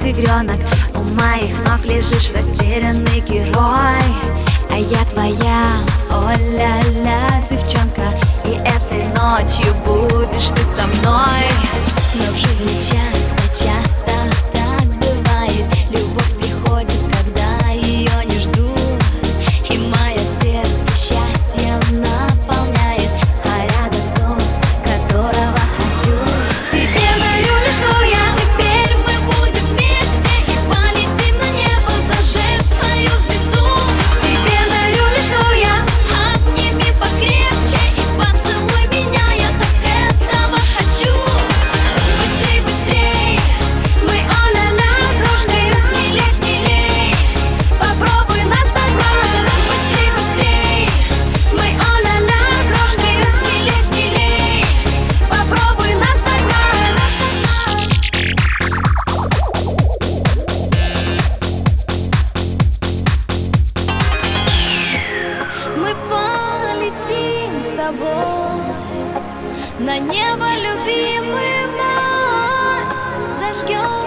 тигренок, у моих ног лежишь растерянный герой. А я твоя, о-ля-ля, девчонка, и этой ночью будешь ты со мной. Но в жизни часто так бывает. Любовь приходит, когда ее не жду, и мое сердце счастьем наполняет, а рядом тот, которого хочу. Тебе дарю лишь то я, теперь мы будем вместе и полетим на небо, зажечь свою звезду. Тебе дарю лишь то я, обними покрепче и поцелуй меня, я так этого хочу. Быстрей, быстрей, мы о-ля-ля дружные, смелей, смелей, попробуй нас догнать. Быстрей, быстрей, мы о-ля-ля дружные, смелей, смелей, попробуй нас догнать. Мы полетим с тобой на небо, любимый мой, зажгем